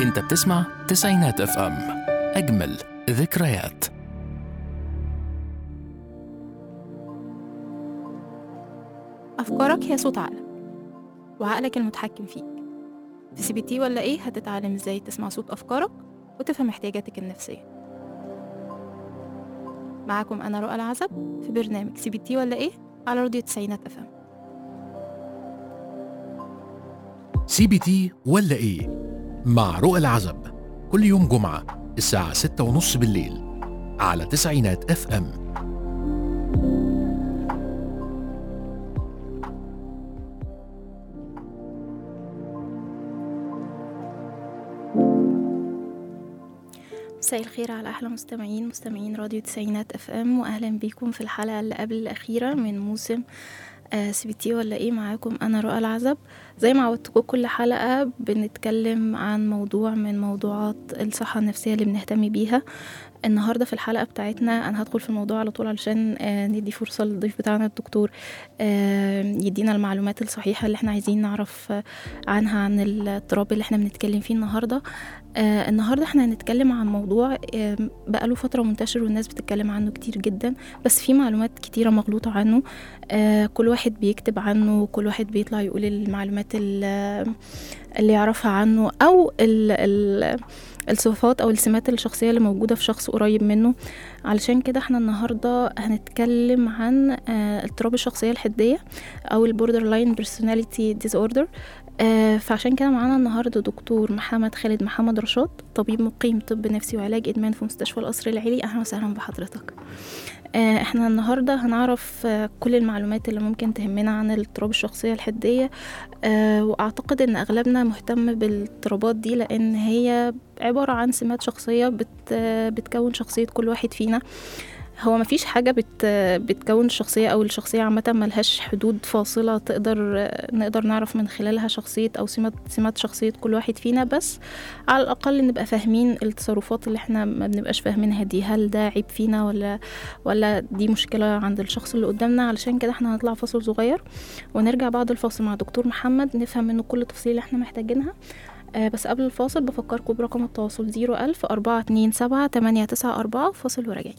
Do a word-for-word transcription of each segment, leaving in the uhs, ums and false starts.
انت بتسمع تسعينات اف ام، اجمل ذكريات. أفكارك هي صوت عقلك، وعقلك المتحكم فيك. في سي بي تي ولا إيه هتتعلم إزاي تسمع صوت أفكارك وتفهم احتياجاتك النفسية. معاكم أنا رؤى العزب في برنامج سي بي تي ولا إيه على راديو تسعينات اف ام. سي بي تي ولا ايه مع رؤى العزب، كل يوم جمعة الساعة ستة ونص بالليل على تسعينات اف ام. مساء الخير على أحلى مستمعين مستمعين راديو تسعينات اف ام، وأهلا بيكم في الحلقة اللي قبل الأخيرة من موسم آه سي بي تي ولا إيه. معاكم أنا رؤى العزب. زي ما عودتكم كل حلقة بنتكلم عن موضوع من موضوعات الصحة النفسية اللي بنهتم بيها. النهاردة في الحلقة بتاعتنا أنا هدخل في الموضوع على طول علشان آه ندي فرصة للضيف بتاعنا الدكتور آه يدينا المعلومات الصحيحة اللي احنا عايزين نعرف آه عنها عن الاضطراب اللي احنا بنتكلم فيه النهاردة. آه النهاردة احنا هنتكلم عن موضوع آه بقاله فترة منتشر والناس بتتكلم عنه كتير جدا، بس في معلومات كتيرة مغلوطة عنه. آه كل واحد بيكتب عنه وكل واحد بيطلع يقول المعلومات اللي يعرفها عنه أو ال ال الصفات أو السمات الشخصية اللي موجودة في شخص قريب منه. علشان كده احنا النهاردة هنتكلم عن آه اضطراب الشخصية الحدية أو البوردر لاين بيرسوناليتي ديسوردر. آه فعشان كده معانا النهاردة دكتور محمد خالد محمد رشاد، طبيب مقيم طب نفسي وعلاج إدمان في مستشفى القصر العيني. أهلا وسهلا بحضرتك. آه احنا النهاردة هنعرف آه كل المعلومات اللي ممكن تهمنا عن الاضطراب الشخصية الحدية. آه واعتقد ان اغلبنا مهتم بالاضطرابات دي لان هي عبارة عن سمات شخصية بت آه بتكون شخصية كل واحد فينا. هو مفيش حاجة بت بتكون الشخصية أو الشخصية عامة ملهاش حدود فاصلة تقدر نقدر نعرف من خلالها شخصية أو سمات سمات شخصية كل واحد فينا، بس على الأقل نبقى فاهمين التصرفات اللي احنا ما بنبقاش فاهمينها دي، هل ده عيب فينا ولا ولا دي مشكلة عند الشخص اللي قدامنا. علشان كده احنا هنطلع فاصل صغير ونرجع بعد الفاصل مع دكتور محمد نفهم منه كل التفاصيل اللي احنا محتاجينها. آه بس قبل الفاصل بفكركم برقم التواصل زيرو ألف أربعة اتنين سبعة تمانية تسعة أربعة. فاصل وراجعين.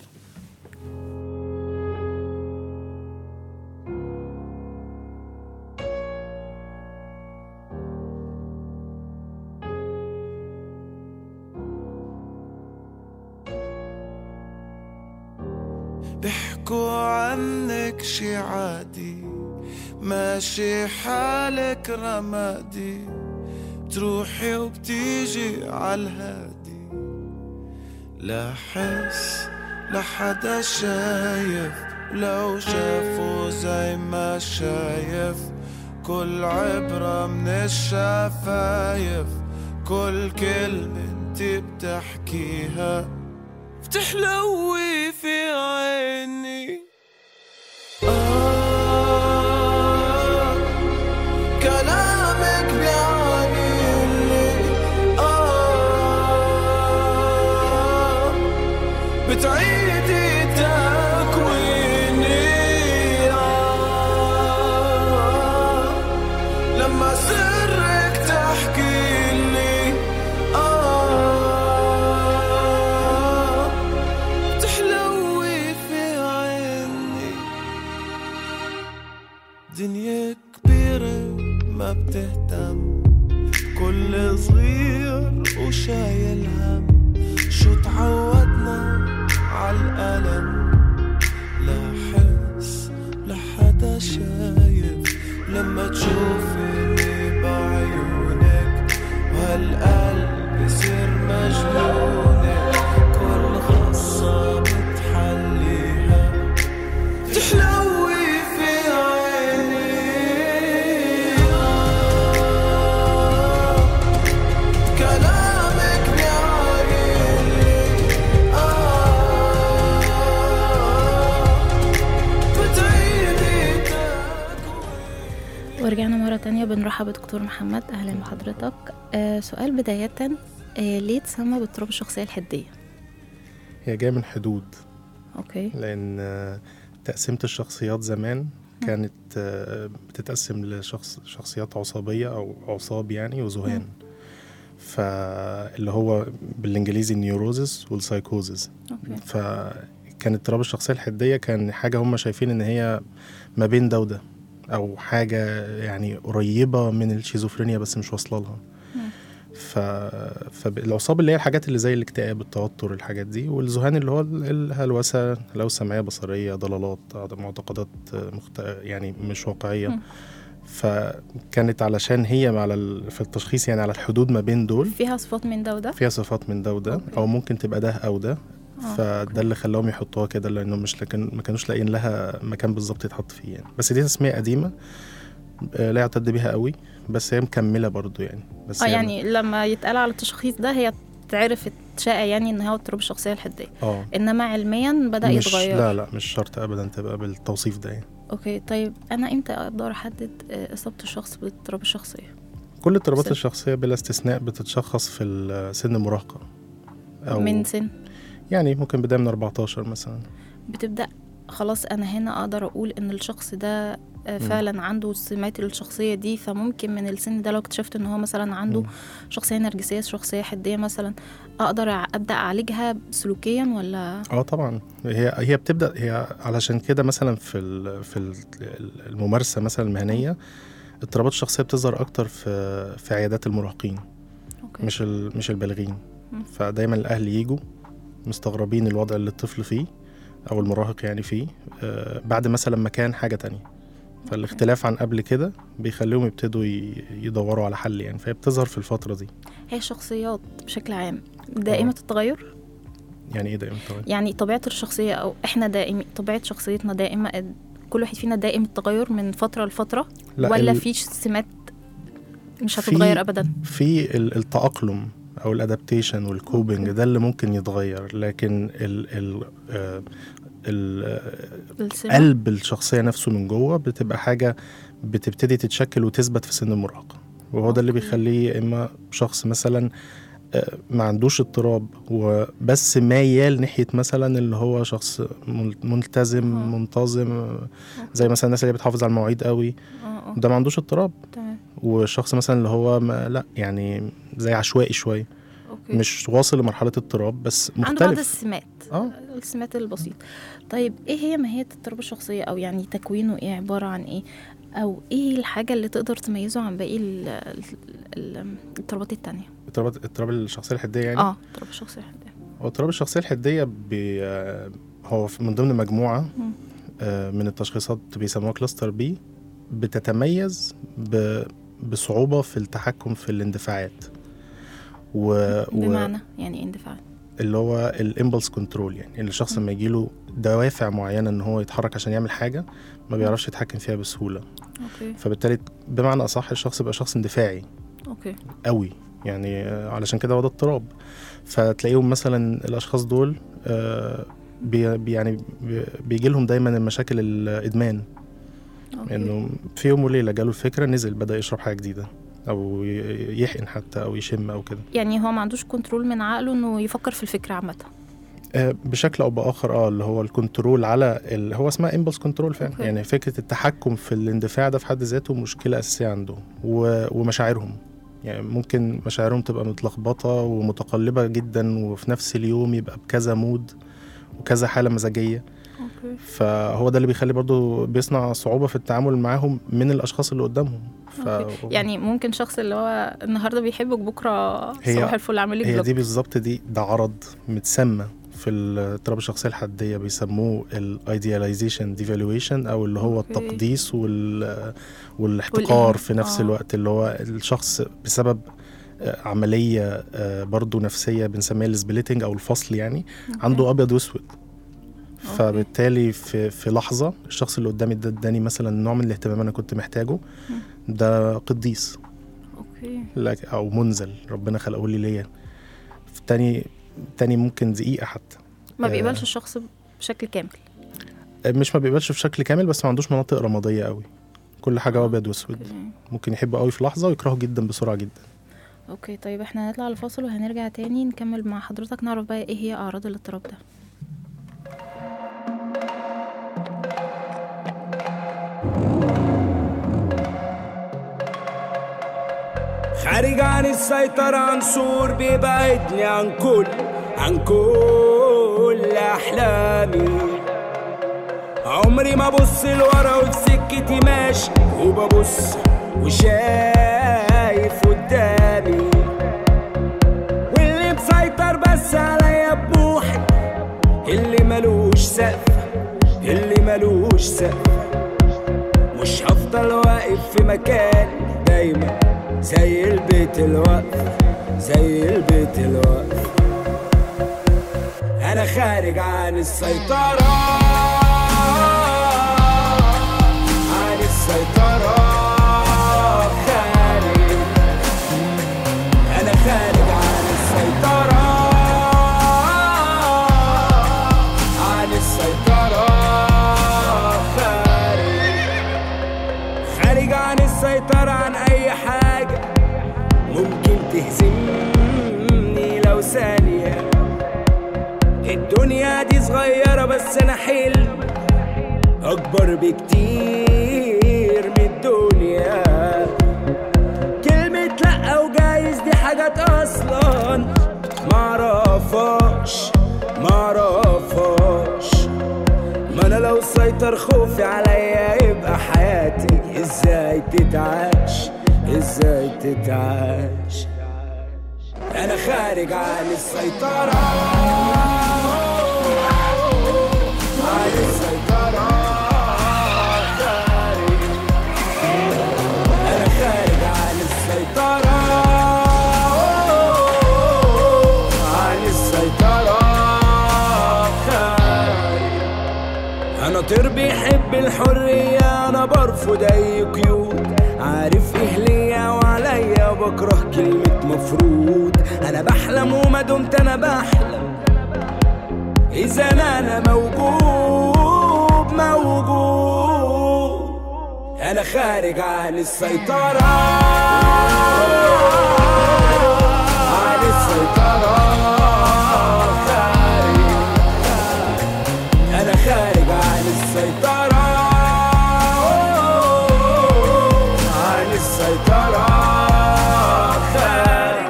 بيحكوا عنك شي عادي، ماشي حالك رمادي، بتروحي وبتيجي عالهادي، لا حس لحدا شايف، لو شافوا زي ما شايف، كل عبرة من الشفايف، كل كلمة انت بتحكيها بتحلوي في عيني. آه كلامك بيعني اللي آه بتعيدي تكويني. آه لما سرك تحكي لي دنيا كبيرة ما بتهتم، كل صغير وشايل هم، شو تعودنا عالألم، لا حس لحدا شايف، لما تشوفيني بعيونك وهالقلب يصير مجنونك، كل خصة بتحليها بتحلوي في عيني. كلامك بيعيني آه بتعيدي تكويني. ورجعنا مرة تانية بنرحب بدكتور محمد. أهلا بحضرتك. آه سؤال بداية، آه ليه تسمى باضطراب الشخصية الحدية؟ هي جاية من حدود. أوكي. لأن تقسيمة الشخصيات زمان كانت بتتقسم لشخص شخصيات عصابية أو عصاب يعني وذهان. فاللي هو بالانجليزي النيوروزس والسايكوزس. اوكي. فكانت اضطراب الشخصيه الحديه كان حاجه هم شايفين ان هي ما بين ده وده، او حاجه يعني قريبه من الشيزوفرينيا بس مش واصله لها. ف... فالعصاب اللي هي الحاجات اللي زي الاكتئاب، التوتر، الحاجات دي، والذهان اللي هو الهلوسه، لو سمعيه بصريه، ضلالات، معتقدات مخت... يعني مش واقعيه. م. فكانت علشان هي على ال... في التشخيص يعني على الحدود ما بين دول، فيها صفات من ده وده، فيها صفات من ده وده، او ممكن تبقى ده او ده. فده اللي خلاهم يحطوها كده، لانه مش لكن ما كانوش لاقيين لها مكان بالظبط يتحط فيه يعني. بس دي تسميه قديمه لا يعتد بها قوي، بس هي مكمله برضو يعني. بس اه يعني لما يتقال على التشخيص ده هي تعرف تشاء يعني ان هو اضطراب الشخصيه الحديه. اه انما علميا بدا مش يتغير. لا لا مش شرط ابدا تبقى بالتوصيف ده يعني. اوكي. طيب انا امتى اقدر احدد اصابه الشخص باضطراب الشخصيه؟ كل اضطرابات الشخصيه بلا استثناء بتتشخص في سن المراهقه. أو من سن يعني ممكن بدايه من أربعتاشر مثلا بتبدا خلاص انا هنا اقدر اقول ان الشخص ده فعلا م. عنده سمات الشخصيه دي. فممكن من السن ده لو اكتشفت ان هو مثلا عنده م. شخصيه نرجسيه، شخصيه حديه مثلا، اقدر ابدا اعالجها سلوكيا ولا؟ اه طبعا. هي هي بتبدا هي علشان كده مثلا في ال في الممارسه مثلا المهنيه اضطرابات الشخصيه بتظهر اكتر في في عيادات المراهقين. أوكي. مش مش البالغين. م. فدايما الاهل يجوا مستغربين الوضع اللي الطفل فيه او المراهق يعني فيه، آه بعد مثلا ما كان حاجه تانية. فالاختلاف عن قبل كده بيخليهم يبتدوا يدوروا على حل يعني. فهي بتظهر في الفتره دي. هي الشخصيات بشكل عام دائمه أوه. التغير؟ يعني ايه دائمه التغير؟ يعني طبيعه الشخصيه او احنا دائم طبيعه شخصيتنا دائمه، كل واحد فينا دائم التغير من فتره لفتره، ولا ال... في سمات مش هتتغير ابدا؟ في التاقلم او الادابتيشن والكوبنج ده اللي ممكن يتغير، لكن ال ال آه قلب الشخصيه نفسه من جوه بتبقى حاجه بتبتدي تتشكل وتثبت في سن المراهقه. وهو ده اللي بيخليه اما شخص مثلا ما عندوش اضطراب وبس مايل ناحيه مثلا اللي هو شخص ملتزم منتظم، زي مثلا الناس اللي بتحافظ على المواعيد قوي، ده ما عندوش اضطراب. والشخص مثلا اللي هو لا يعني زي عشوائي شويه، أوكي. مش واصل لمرحله اضطراب بس مختلف، عنده بعض السمات اه السمات البسيطه. طيب ايه هي ماهيه اضطراب الشخصيه، او يعني تكوينه ايه، عباره عن ايه، او ايه الحاجه اللي تقدر تميزه عن باقي الاضطرابات التانية؟ اضطراب اضطراب الشخصيه الحديه يعني. اه اضطراب الشخصيه الحديه. هو اضطراب الشخصيه الحديه بي هو من ضمن مجموعه آه من التشخيصات بيسموها كلاستر بي، بتتميز ب بصعوبه في التحكم في الاندفاعات. و... بمعنى و... يعني اندفاع اللي هو الامبلس كنترول، يعني الشخص لما يجيله دوافع معينه ان هو يتحرك عشان يعمل حاجه ما بيعرفش يتحكم فيها بسهوله. اوكي. فبالتالي بمعنى اصح الشخص يبقى شخص اندفاعي اوكي قوي يعني، علشان كده هو ده اضطراب. فتلاقيهم مثلا الاشخاص دول آه بي يعني بيجي لهم دايما المشاكل الادمان، انه في يوم وليله جاله الفكره نزل بدا يشرب حاجه جديده او يحقن حتى او يشم او كده. يعني هو ما عندوش كنترول من عقله انه يفكر في الفكره عامه آه بشكل او باخر. اه اللي هو الكنترول على اللي هو اسمها امبلس كنترول فعلا. يعني فكره التحكم في الاندفاع ده في حد ذاته مشكله اساسيه عنده. ومشاعرهم يعني ممكن مشاعرهم تبقى متلخبطه ومتقلبه جدا، وفي نفس اليوم يبقى بكذا مود وكذا حاله مزاجيه. أوكي. فهو ده اللي بيخلي برضو بيصنع صعوبة في التعامل معاهم من الأشخاص اللي قدامهم. ف... يعني ممكن شخص اللي هو النهاردة بيحبك بكرة صباح الفل عامل لك هي دي بالظبط، دي ده عرض متسمى في اضطراب الشخصية الحدية بيسموه الايدياليزيشن ديفالويشن، أو اللي هو أوكي. التقديس وال... والاحتقار في نفس آه. الوقت. اللي هو الشخص بسبب عملية برضو نفسية بنسميها السبليتنج أو الفصل يعني. أوكي. عنده أبيض وأسود. فبالتالي في في لحظه الشخص اللي قدامي ده اداني مثلا نوع من الاهتمام انا كنت محتاجه، ده قديس اوكي او منزل ربنا خلقه لي ليا. في تاني تاني ممكن دقيقه حتى ما بيقبلش آه الشخص بشكل كامل. مش ما بيقبلش بشكل كامل، بس ما عندوش مناطق رماديه قوي، كل حاجه آه. ابيض واسود. ممكن يحبه قوي في لحظه ويكرهه جدا بسرعه جدا. اوكي طيب احنا هنطلع الفاصل وهنرجع تاني نكمل مع حضرتك، نعرف بقى ايه هي اعراض الاضطراب ده. خارج عن السيطرة، عنصر بيبعدني عن كل عن كل أحلامي. عمري ما بص لورا وفي سكتي ماشي، وببص وشايف قدامي، واللي مسيطر بس عليا بروحي، اللي ملوش سقف اللي ملوش سقف. مش هفضل واقف في مكان دايما زي البيت الوقف زي البيت الوقف. انا خارج عن السيطرة عن السيطرة خارج. انا خارج عن السيطرة عن السيطرة خارج. خارج عن السيطرة عن اي حاجة ممكن تهزمني لو ثانية. الدنيا دي صغيرة بس أنا حلم أكبر بكتير من الدنيا. كلمة لأ وجايز دي حاجات أصلا معرفاش معرفاش. ما أنا لو سيطر خوفي عليا يبقى حياتي إزاي تتعاش إزاي تتعاش. أنا خارج عن السيطرة عن السيطرة خارج. أنا خارج عن السيطرة عن السيطرة خارج. أنا طير بيحب الحرية، أنا برفض أي قيود. عارف إيه ليا وعليا بكره كلمة مفروض. أنا بحلم وما دمت أنا بحلم إذا أنا موجود موجود. أنا خارج عن السيطرة عن السيطرة خارج. أنا خارج عن السيطرة عن السيطرة خارج.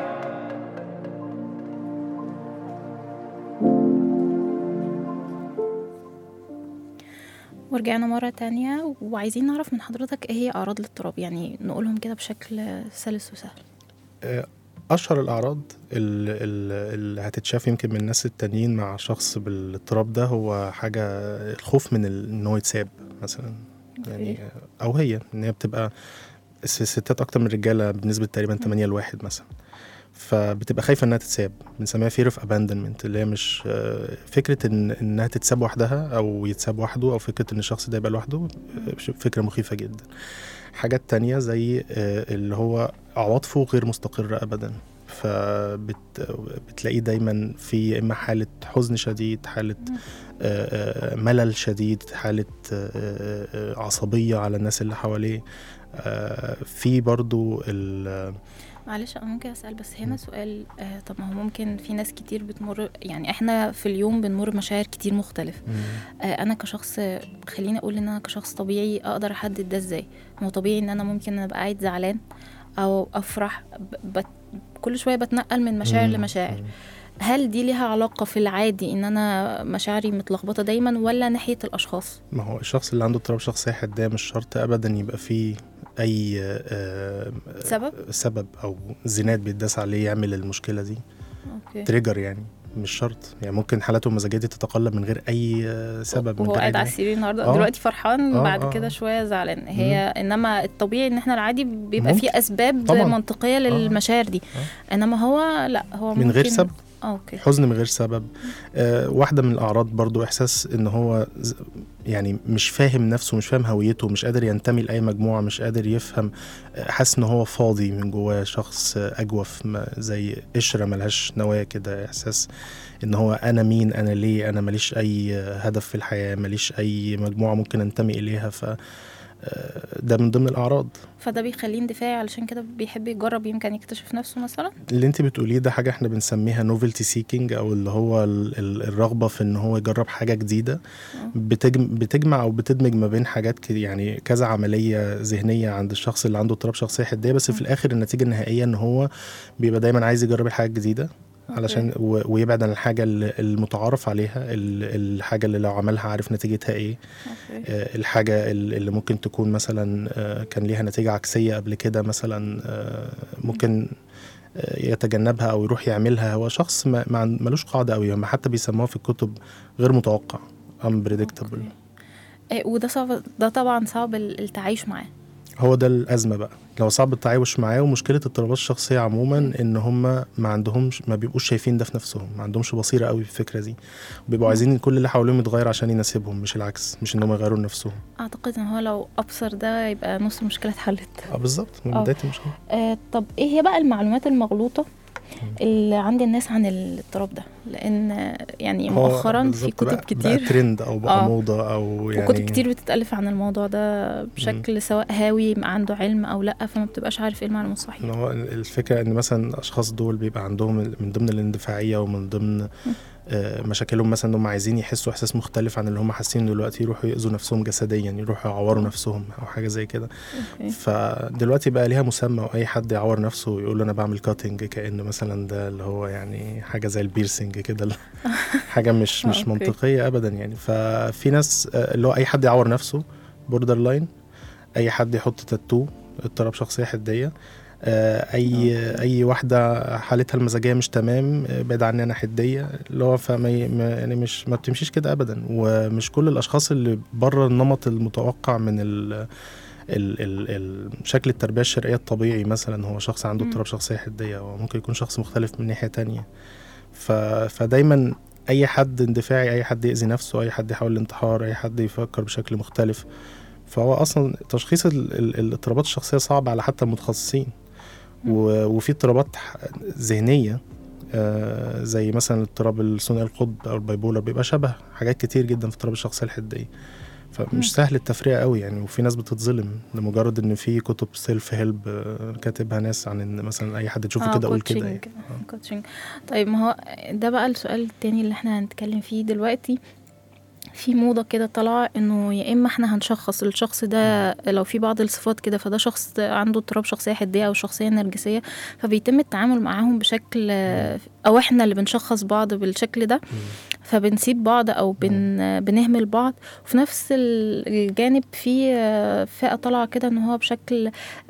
ورجعنا مرة تانية وعايزين نعرف من حضرتك ايه هي أعراض الاضطراب، يعني نقولهم كده بشكل سلس وسهل. أشهر الأعراض اللي هتتشاف يمكن من الناس التانيين مع شخص بالاضطراب ده هو حاجة الخوف من إن هو يتساب مثلا، يعني أو هي إن هي بتبقى الستات أكتر من الرجالة بنسبة تقريبا ثمانية لواحد مثلا، فبتبقى خايفة إنها تتساب، بنسميها fear of abandonment، اللي هي مش فكرة إن إنها تتساب وحدها أو يتساب وحده، أو فكرة إن الشخص ده يبقى لوحده، فكرة مخيفة جدا. حاجات تانية زي اللي هو عواطفه غير مستقرة أبدا، فبتلاقيه دايما في إما حالة حزن شديد، حالة ملل شديد، حالة عصبية على الناس اللي حواليه. في برضو ال معلش انا ممكن اسال بس هنا سؤال. آه طب ما هو ممكن في ناس كتير بتمر، يعني احنا في اليوم بنمر بمشاعر كتير مختلفه. آه انا كشخص، خليني اقول ان انا كشخص طبيعي اقدر احدد ده ازاي؟ هو طبيعي ان انا ممكن ابقى قاعد زعلان او افرح، بت... كل شويه بتنقل من مشاعر لمشاعر. هل دي ليها علاقة في العادي ان انا مشاعري متلخبطة دايما، ولا ناحية الاشخاص؟ ما هو الشخص اللي عنده اضطراب شخصية حادة مش شرط ابدا يبقى فيه اي آه سبب سبب او زينات بيتداس عليه يعمل المشكلة دي. أوكي. تريجر يعني مش شرط، يعني ممكن حالته المزاجية دي تتقلب من غير اي سبب، وهو قاعد على السرير النهارده آه. دلوقتي فرحان آه بعد آه كده شويه زعلان. هي مم. انما الطبيعي ان احنا العادي بيبقى فيه اسباب طبعاً. منطقيه للمشاعر دي آه. انما هو لا، هو من غير سبب. أوكي. حزن من غير سبب. آه واحدة من الأعراض برضو إحساس إن هو يعني مش فاهم نفسه، مش فاهم هويته، مش قادر ينتمي لأي مجموعة، مش قادر يفهم، حاسس إن هو فاضي من جواه، شخص أجوف زي قشرة ملهاش نواة كده. إحساس إن هو أنا مين، أنا ليه، أنا ماليش أي هدف في الحياة، ماليش أي مجموعة ممكن أنتمي إليها. ف ده من ضمن الاعراض. فده بيخليه اندفاعي، علشان كده بيحب يجرب، يمكن يكتشف نفسه مثلا. اللي انت بتقوليه ده حاجه احنا بنسميها نوفلتي سيكينج، او اللي هو الرغبه في ان هو يجرب حاجه جديده. بتجمع او بتدمج ما بين حاجات كده، يعني كذا عمليه ذهنيه عند الشخص اللي عنده اضطراب شخصيه حديه، بس في الاخر النتيجه النهائيه ان هو بيبقى دايما عايز يجرب الحاجه الجديده علشان ويبعد عن الحاجة المتعارف عليها، الحاجة اللي لو عملها عارف نتيجتها ايه. أوكي. الحاجة اللي ممكن تكون مثلا كان ليها نتيجة عكسية قبل كده مثلا ممكن يتجنبها او يروح يعملها. هو شخص ما ملوش قاعدة قوي، هم حتى بيسموها في الكتب غير متوقع، unpredictable. وده صعب، ده طبعا صعب التعايش معاه. هو ده الأزمة بقى، لو صعب التعايش معاه. ومشكلة اضطرابات الشخصية عموما ان هم ما عندهمش، ما بيبقوش شايفين ده في نفسهم، ما عندهمش بصيرة قوي في الفكرة دي، وبيبقوا عايزين كل اللي حواليهم يتغير عشان يناسبهم، مش العكس، مش انهم يغيروا نفسهم. اعتقد ان هو لو ابصر ده يبقى نص المشكلة اتحلت. اه بالظبط، من بداية المشكلة. آه طب ايه هي بقى المعلومات المغلوطة اللي عند الناس عن الاضطراب ده؟ لان يعني مؤخرا في كتب بقى كتير بقى ترند او بقى آه. موضة او يعني وكتب كتير بتتألف عن الموضوع ده بشكل م. سواء هاوي عنده علم او لا، فما بتبقاش عارف ايه المعلومة الصحيحة. هو الفكرة ان مثلا الاشخاص دول بيبقى عندهم من ضمن الاندفاعية ومن ضمن آه مشاكلهم مثلا انهم عايزين يحسوا احساس مختلف عن اللي هم حاسين دلوقتي، يروحوا يأذوا نفسهم جسديا، يروحوا يعوروا نفسهم او حاجة زي كده. فدلوقتي بقى ليها مسمى، واي حد يعور نفسه ويقول له انا بعمل كاتنج، كأن مثلا ده اللي هو يعني حاجة زي البيرسينج كده، حاجة مش مش منطقية ابدا يعني. ففي ناس اللي هو اي حد يعور نفسه بوردر لاين، اي حد يحط تاتو اضطراب شخصية حدية، اي اي واحده حالتها المزاجيه مش تمام بعد عني انا حديه، اللي هو فما يعني مش ما بتمشيش كده ابدا. ومش كل الاشخاص اللي بره النمط المتوقع من ال ال ال ال شكل التربيه الشرعيه الطبيعي مثلا هو شخص عنده اضطراب شخصيه حديه، وممكن يكون شخص مختلف من ناحيه تانية. فدايما اي حد اندفاعي، اي حد يأذي نفسه، اي حد يحاول الانتحار، اي حد يفكر بشكل مختلف، فهو اصلا تشخيص الاضطرابات الشخصيه صعب على حتى المتخصصين. وفي اضطرابات ذهنيه آه زي مثلا اضطراب الثنائي القطب او البايبولر، بيبقى شبه حاجات كتير جدا في اضطراب الشخصيه الحديه، فمش سهل التفريق قوي يعني. وفي ناس بتتظلم لمجرد ان في كتب سيلف هيلب آه كاتبها ناس عن ان مثلا اي حد تشوفه آه كده اقول كده يعني. آه. طيب ما هو ده بقى السؤال التاني اللي احنا هنتكلم فيه دلوقتي. في موضة كده طلع انه يا اما احنا هنشخص الشخص ده لو في بعض الصفات كده فده شخص عنده اضطراب شخصية حدية او شخصية نرجسية، فبيتم التعامل معاهم بشكل، او احنا اللي بنشخص بعض بالشكل ده، فبنسيب بعض او بن بنهمل بعض. وفي نفس الجانب في فئة طلع كده ان هو بشكل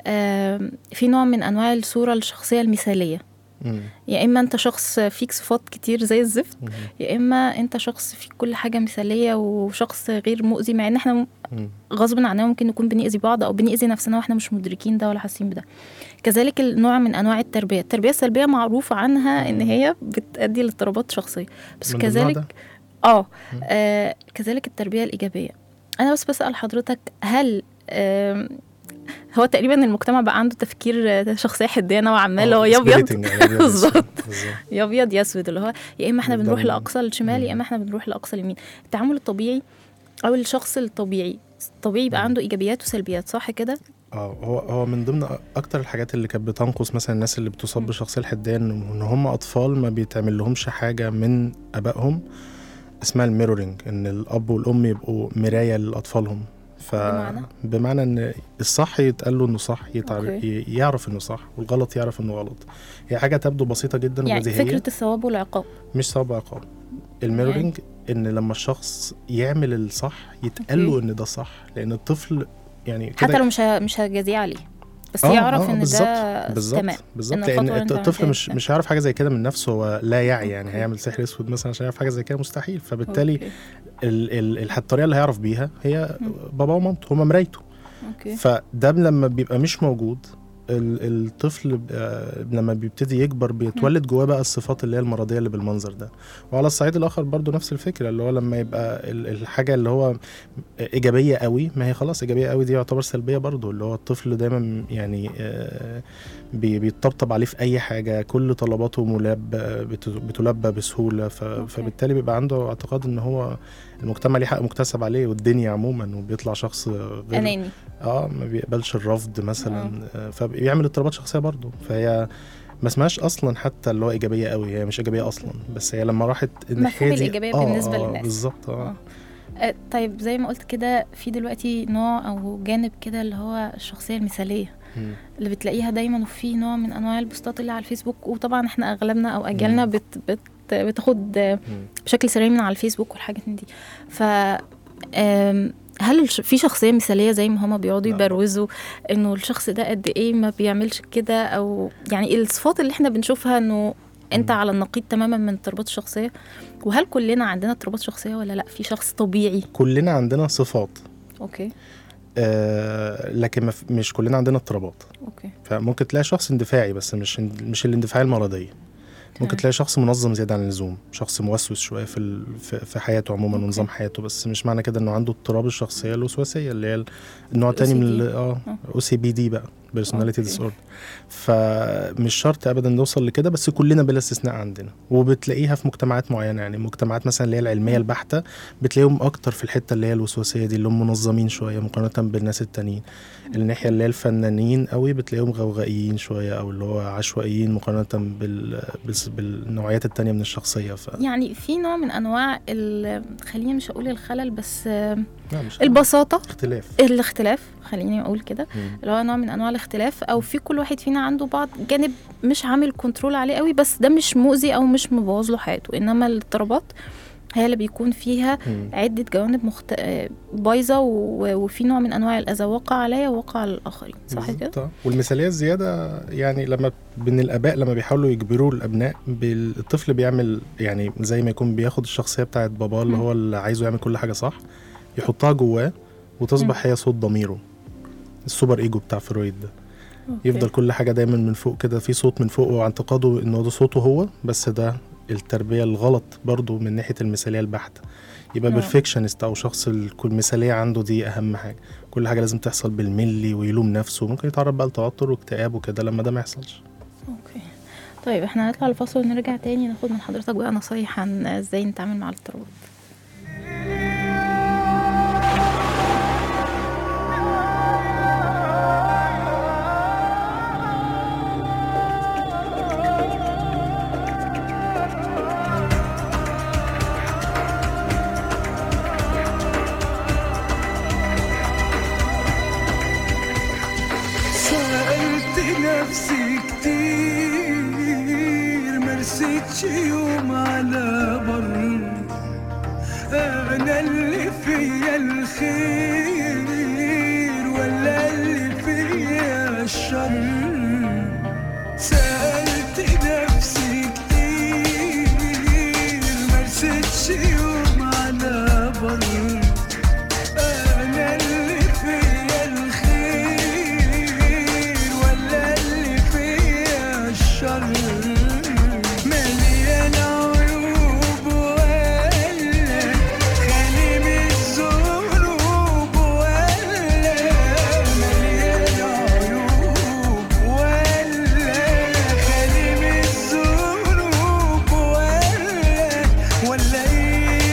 في نوع من انواع الصورة الشخصية المثالية، يا اما انت شخص فيك صفات كتير زي الزفت، يا اما انت شخص فيك كل حاجه مثاليه وشخص غير مؤذي، مع ان احنا غصب عننا ممكن نكون بنأذي بعض او بنأذي نفسنا واحنا مش مدركين ده ولا حاسين بده. كذلك النوع من انواع التربيه التربيه السلبيه معروف عنها ان هي بتؤدي لاضطرابات شخصيه، بس كذلك اه, آه كذلك التربيه الايجابيه. انا بس بسأل حضرتك، هل آه هو تقريبا المجتمع بقى عنده تفكير شخصية حدية نوعا ما، اللي هو يا ابيض بالظبط، يا ابيض يا اسود، اللي هو يا اما احنا بنروح لاقصى الشمال يا اما احنا بنروح لاقصى اليمين. التعامل الطبيعي او الشخص الطبيعي طبيعي بقى عنده ايجابيات وسلبيات، صح كده؟ اه هو هو من ضمن اكتر الحاجات اللي كانت بتنقص مثلا الناس اللي بتصاب بالشخصية الحدية ان هم اطفال ما بيتعمل لهمش حاجة من ابائهم اسمها الميرورينج، ان الاب والام يبقوا مراية لاطفالهم. بمعنى؟ بمعنى ان الصح يتقال له انه صح، يتعرف يعرف انه صح، والغلط يعرف انه غلط. هي حاجه تبدو بسيطه جدا يعني وبديهيه، فكره الثواب والعقاب، مش ثواب وعقاب. الميرورينج يعني ان لما الشخص يعمل الصح يتقال له ان ده صح، لان الطفل يعني حتى لو مش مش هجازيه عليه، بس آه يعرف آه ان بالزبط ده بالزبط تمام، بالظبط، لان الطفل مش مش هيعرف حاجه زي كده من نفسه، هو لا يعي يعني هيعمل سحر اسود مثلا عشان يعرف حاجه زي كده، مستحيل. فبالتالي ال ال الطريقه اللي هيعرف بيها هي بابا ومامته، هما مرايته. أوكي. فده لما بيبقى مش موجود الطفل لما بيبتدي يكبر بيتولد جواه بقى الصفات اللي هي المرضية اللي بالمنظر ده. وعلى الصعيد الآخر برضو نفس الفكرة، اللي هو لما يبقى الحاجة اللي هو إيجابية قوي، ما هي خلاص إيجابية قوي دي يعتبر سلبية برضو، اللي هو الطفل دايما يعني بيتطبطب عليه في أي حاجة، كل طلباته ملاب بتلبى بسهولة، فبالتالي بيبقى عنده اعتقاد إن هو المجتمع ليه حق مكتسب عليه والدنيا عموما، وبيطلع شخص غير أناني اه ما بيقبلش الرفض مثلا، آه. فبيعمل اضطرابات شخصية برضو. فهي ما اسمهاش اصلا حتى اللي هو ايجابيه قوي، هي مش ايجابيه اصلا، بس هي لما راحت الناحيه دي الايجابيه آه بالنسبه آه للناس بالظبط آه. آه طيب زي ما قلت كده، في دلوقتي نوع او جانب كده اللي هو الشخصيه المثاليه م. اللي بتلاقيها دايما، وفي نوع من انواع البوستات اللي على الفيسبوك، وطبعا احنا اغلبنا او اجيالنا بت بت بتاخد بشكل سريع من على الفيسبوك والحاجات دي. ف هل في شخصية مثالية زي ما هما بيقعدوا يبروزوا انه الشخص ده قد ايه ما بيعملش كده، او يعني الصفات اللي احنا بنشوفها انه انت على النقيض تماما من اضطرابات الشخصية؟ وهل كلنا عندنا اضطرابات شخصية ولا لا في شخص طبيعي؟ كلنا عندنا صفات اوكي آه لكن مش كلنا عندنا اضطرابات. اوكي. فممكن تلاقي شخص اندفاعي بس مش مش الاندفاعية المرضية. ممكن تلاقي شخص منظم زيادة عن اللزوم، شخص موسوس شوية في في حياته عموما ونظام حياته، بس مش معنى كده انه عنده اضطراب الشخصية الوسواسية اللي هي النوع الثاني من اه او سي بي دي بقى، personality disorder. فمش شرط ابدا نوصل لكده، بس كلنا بلا استثناء عندنا، وبتلاقيها في مجتمعات معينة. يعني مجتمعات مثلا اللي هي العلمية البحتة بتلاقيهم اكتر في الحتة اللي هي الوسواسية دي، اللي هم منظمين شوية مقارنة بالناس التانيين. الناحية اللي هي الفنانين قوي بتلاقيهم غوغائيين شوية، او اللي هو عشوائيين مقارنة بال... بالنوعيات التانية من الشخصية. ف... يعني في نوع من انواع خليني مش اقول الخلل، بس البساطة، اختلاف الاختلاف خليني اقول كده، اللي هو نوع من انواع الاختلاف، او في كل واحد فينا عنده بعض جانب مش عامل كنترول عليه قوي، بس ده مش مؤذي او مش مبوظ له حياته. انما الاضطرابات هي اللي بيكون فيها عدة جوانب مخت... بايظة، وفي نوع من أنواع الأذى وقع عليا ووقع على الآخرين، صح كده؟ والمثالية الزيادة يعني لما من الآباء لما بيحاولوا يجبروا الأبناء، الطفل بيعمل يعني زي ما يكون بياخد الشخصية بتاعت باباه اللي هو اللي عايزه يعمل كل حاجة صح، يحطها جواه وتصبح م. هي صوت ضميره، السوبر إيجو بتاع فرويد ده. أوكي. يفضل كل حاجة دايما من فوق كده، في صوت من فوق واعتقاده إنه ده صوته هو، بس ده التربية الغلط برضو من ناحية المثالية البحتة. يبقى بيرفكشنست أو شخص المثالية عنده دي أهم حاجة، كل حاجة لازم تحصل بالملي ويلوم نفسه، ممكن يتعرض بقى لتوتر واكتئاب وكده لما ده ما يحصلش. أوكي طيب احنا هنطلع الفاصل ونرجع تاني ناخد من حضرتك بقى نصايح عن ازاي نتعامل مع الاضطرابات. نفسي كتير مرستش يوم على بر، أنا اللي فيا الخير ولا اللي فيا الشر. سألت نفسي كتير مرستش يوم على بر، أنا اللي فيا الخير ولا اللي فيا الشر. مليان عيوب ولا خالي من الذنوب، ولا مليان عيوب ولا خالي من الذنوب، ولا ولا ايه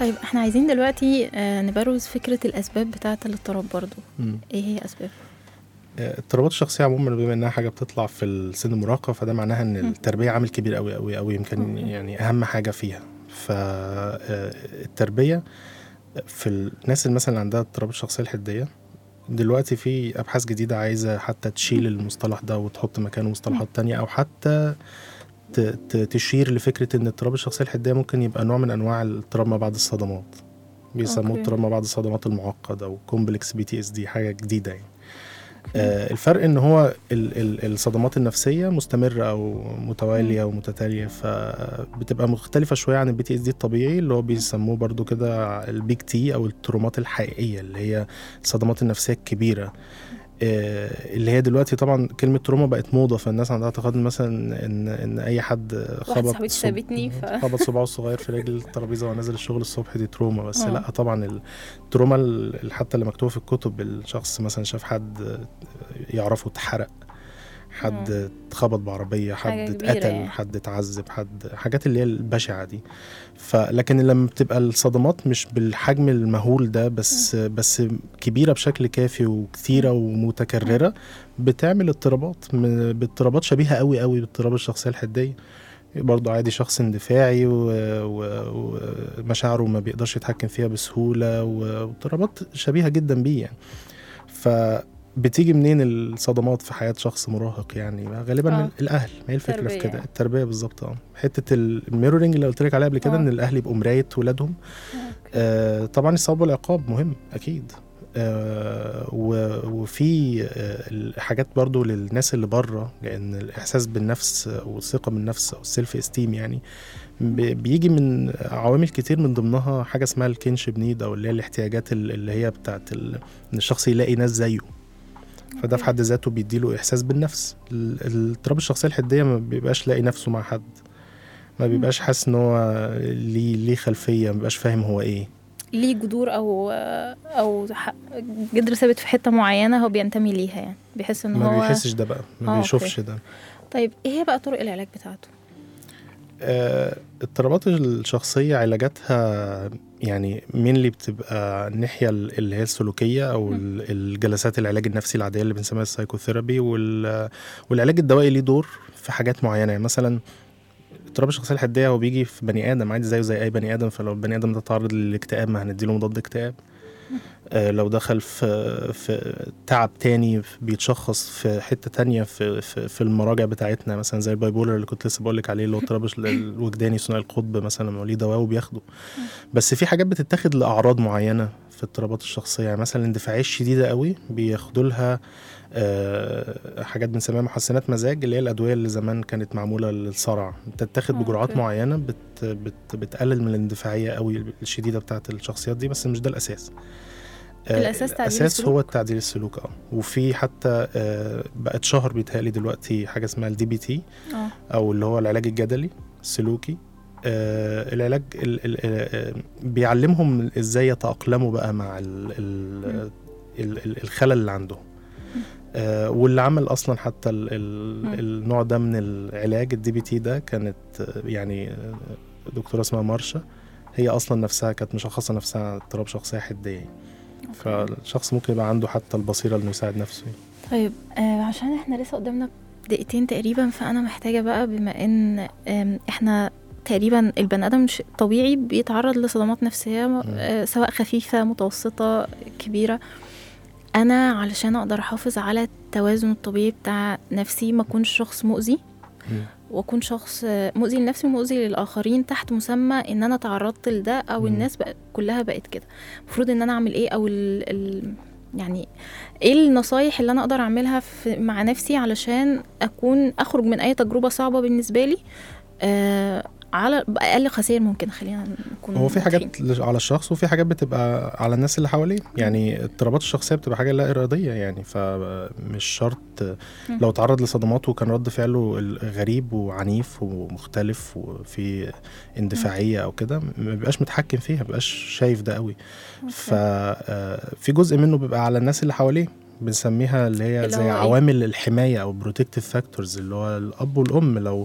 طيب احنا عايزين دلوقتي آه، نبرز فكرة الأسباب بتاعة الاضطراب برضو. مم. ايه هي أسباب؟ آه، اضطرابات الشخصيه عموما بما انها حاجه بتطلع في السن المراهقه، فده معناها ان التربيه عامل كبير قوي قوي قوي، يمكن أوكي. يعني اهم حاجه فيها. فالتربيه في الناس اللي مثلا عندها اضطراب الشخصيه الحديه، دلوقتي في ابحاث جديده عايزه حتى تشيل المصطلح ده وتحط مكانه مصطلحات تانية، او حتى ت- ت- تشير لفكره ان اضطراب الشخصيه الحديه ممكن يبقى نوع من انواع الاضطراب ما بعد الصدمات. بيسموه أوكي. اضطراب ما بعد الصدمات المعقد او كومبلكس بي تي اس دي، حاجه جديده يعني. آه الفرق ان هو ال ال الصدمات النفسيه مستمره او متواليه ومتتاليه، فبتبقى مختلفه شويه عن البي تي اس دي الطبيعي اللي هو بيسموه برضو كده البيج تي او الترومات الحقيقيه اللي هي الصدمات النفسيه الكبيره. آه اللي هي دلوقتي طبعا كلمه تروما بقت موضه، فالناس عندها اعتقاد مثلا ان ان اي حد واحد خبط صاحبتي صب- سابتني ف خبط صباعه الصغير في رجل الترابيزه ونزل الشغل الصبح دي تروما. بس آه. لا طبعا التروما ال- حتى اللي مكتوبه في الكتب، الشخص مثلا شاف حد يعرفه اتحرق، حد اتخبط بعربيه، حاجة حد كبيرة اتقتل، يعني. حد اتعذب، حد حاجات اللي هي البشعه دي. فلكن لما بتبقى الصدمات مش بالحجم المهول ده بس بس كبيره بشكل كافي وكثيره ومتكرره، بتعمل اضطرابات من- باضطرابات شبيهه قوي قوي باضطراب الشخصيه الحديه. برضه عادي شخص اندفاعي و- ومشاعره ما بيقدرش يتحكم فيها بسهولة، واضطرابات شبيهة جدا بيه يعني. فبتيجي منين الصدمات في حياة شخص مراهق؟ يعني غالبا آه. من الأهل. ما هي الفكرة في التربية كده، يعني. التربية بالظبط. اه حتة الميرورنج اللي قلت لك عليها قبل كده، آه. ان الأهل يبقوا مراية ولادهم. آه طبعا الثواب والعقاب مهم أكيد. آه و- وفي آه حاجات برضو للناس اللي بره، لان الاحساس بالنفس والثقه بالنفس او السيلف استيم يعني بي- بيجي من عوامل كتير، من ضمنها حاجه اسمها الكينشيب نيد، او اللي هي الاحتياجات ال- اللي هي بتاعت ال- ان الشخص يلاقي ناس زيه. فده في حد ذاته بيديله احساس بالنفس. ال- الاضطراب الشخصيه الحديه ما بيبقاش لاقي نفسه مع حد، ما بيبقاش حاسس ان هو ليه ليه خلفيه، ما بيبقاش فاهم هو ايه. ليه جذور او او ح- جذر ثابت في حته معينه هو بينتمي ليها، يعني بيحس ان ما هو بيحسش ده بقى، ما آه، بيشوفش أوكي. ده. طيب ايه هي بقى طرق العلاج بتاعته؟ آه، اضطرابات الشخصية علاجاتها يعني مين اللي بتبقى الناحية اللي هي السلوكية أو ال- الجلسات العلاج النفسي العادية اللي بنسميها السايكوثيرابي، وال- والعلاج الدوائي ليه دور في حاجات معينة. يعني مثلا اضطراب الشخصية الحدية هو بيجي في بني آدم عادي زيه زي أي بني آدم، فلو البني آدم ده تعرض للاكتئاب ما هنديله مضاد اكتئاب. آه، لو دخل في في تعب تاني بيتشخص في حتة تانية في في, في المراجع بتاعتنا، مثلا زي البايبولر اللي كنت لسه بقولك عليه، اللي هو اضطراب الوجداني ثنائي القطب مثلا، لما ليه دواء وبياخده. بس في حاجات بتتاخد لأعراض معينة في اضطرابات الشخصية، يعني مثلا الاندفاعية الشديدة قوي بياخدوا لها آه، حاجات بنسميها محسنات مزاج، اللي هي الأدوية اللي زمان كانت معمولة للصرع، بتتاخد بجرعات أوكي. معينة بت بت بتقلل من الاندفاعية قوي الشديدة بتاعت الشخصيات دي، بس مش ده الأساس. آه، الأساس تعديل الأساس السلوك؟ هو التعديل السلوك. اه وفي حتى آه، بقت شهر بيتهيألي دلوقتي حاجة اسمها الدي بي تي، اه أو اللي هو العلاج الجدلي السلوكي. آه، العلاج ال ال آه، بيعلمهم ازاي يتأقلموا بقى مع ال ال ال ال الخلل اللي عندهم. آه، واللي عمل اصلا حتى ال ال النوع ده من العلاج الدي بي تي ده كانت آه، يعني آه، دكتورة اسمها مارشا، هي اصلا نفسها كانت مشخصة نفسها اضطراب شخصية حدية. فالشخص ممكن يبقى عنده حتى البصيرة انه يساعد نفسه. طيب آه عشان احنا لسه قدامنا دقيقتين تقريبا، فانا محتاجه بقى بما ان آم، احنا تقريبا البني ادم مش طبيعي بيتعرض لصدمات نفسيه آه سواء خفيفه متوسطه كبيره. انا علشان اقدر احافظ على التوازن الطبيعي بتاع نفسي، ما اكونش شخص مؤذي واكون شخص مؤذي لنفسي ومؤذي للاخرين تحت مسمى ان انا تعرضت لده او مم. الناس بقى كلها بقت كده، المفروض ان انا اعمل ايه؟ او ال ال يعني ايه النصايح اللي انا اقدر اعملها في مع نفسي علشان اكون اخرج من اي تجربه صعبه بالنسبه لي آه على باقل خسائر ممكن. خلينا نكون هو في واضحين. حاجات على الشخص وفي حاجات بتبقى على الناس اللي حواليه. يعني اضطرابات الشخصيه بتبقى حاجه لا اراديه، يعني فمش شرط لو تعرض لصدمات وكان رد فعله غريب وعنيف ومختلف وفي اندفاعيه او كده، ما بيبقاش متحكم فيها، ما بيبقاش شايف ده قوي. ففي جزء منه بيبقى على الناس اللي حواليه، بنسميها اللي هي اللي زي هو إيه؟ عوامل الحمايه او بروتكتيف فاكتورز، اللي هو الاب والام. لو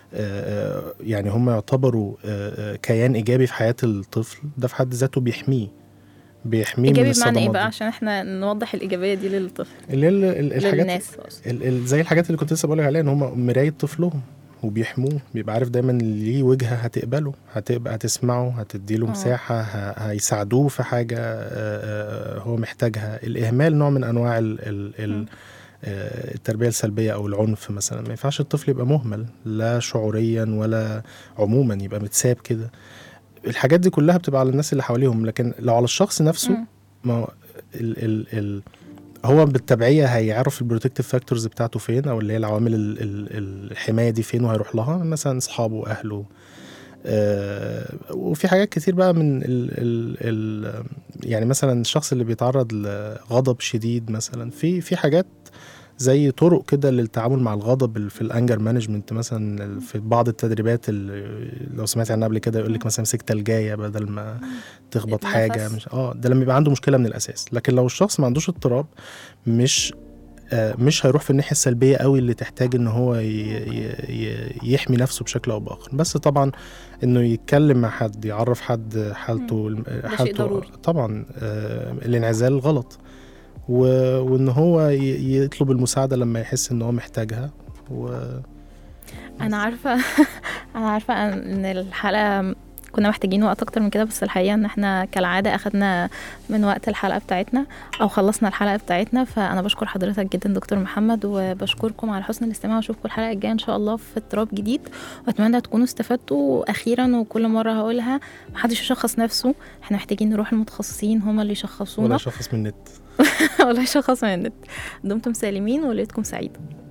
يعني هم يعتبروا كيان إيجابي في حياة الطفل، ده في حد ذاته بيحميه بيحميه إيجابي من بمعنى إيه الصدمات بقى دي. عشان إحنا نوضح الإيجابية دي للطفل اللي هي ال- ال- الحاجات للناس ال- ال- زي الحاجات اللي كنت لسه بقولك عليها، ان هم مراية طفلهم وبيحموه، بيبقى عارف دايما ليه وجهة هتقبله، هتبقى هتسمعه، هتديله آه. مساحة، ه- هيساعدوه في حاجة آه، آه، هو محتاجها. الإهمال نوع من أنواع ال- ال- ال- آه، التربية السلبية أو العنف مثلا. ما ينفعش الطفل يبقى مهمل لا شعوريا ولا عموما، يبقى متساب كده. الحاجات دي كلها بتبقى على الناس اللي حواليهم، لكن لو على الشخص نفسه مم. ما هو ال ال ال هو بالتبعية هيعرف البروتكتيف فاكتورز بتاعته فين، او اللي هي العوامل ال ال الحماية دي فين، وهيروح لها مثلا اصحابه اهله. آه وفي حاجات كتير بقى من ال ال ال يعني مثلا الشخص اللي بيتعرض لغضب شديد مثلا، في في حاجات زي طرق كده للتعامل مع الغضب في الانجر مانجمنت مثلا. في بعض التدريبات اللي لو سمعت عنها قبل كده يقول لك مثلا مسك تلجايه بدل ما تخبط النفس. حاجه، مش اه ده لما يبقى عنده مشكله من الاساس. لكن لو الشخص ما عندوش اضطراب، مش آه مش هيروح في الناحيه السلبيه قوي اللي تحتاج ان هو ي ي يحمي نفسه بشكل او باخر. بس طبعا انه يتكلم مع حد، يعرف حد حالته حالته طبعا. آه الانعزال غلط، وان هو يطلب المساعده لما يحس ان هو محتاجها. و انا عارفه انا عارفه ان الحلقه كنا محتاجين وقت اكتر من كده، بس الحقيقه ان احنا كالعاده اخدنا من وقت الحلقه بتاعتنا او خلصنا الحلقه بتاعتنا. فانا بشكر حضرتك جدا دكتور محمد، وبشكركم على حسن الاستماع، واشوفكم الحلقه الجايه ان شاء الله في اضطراب جديد. واتمنى تكونوا استفدتوا. اخيرا وكل مره هقولها، محدش يشخص نفسه، احنا محتاجين نروح المتخصصين هم اللي يشخصونا، ولا يشخص من النت ولا يشخص من النت. دمتم سالمين وليلتكم سعيده.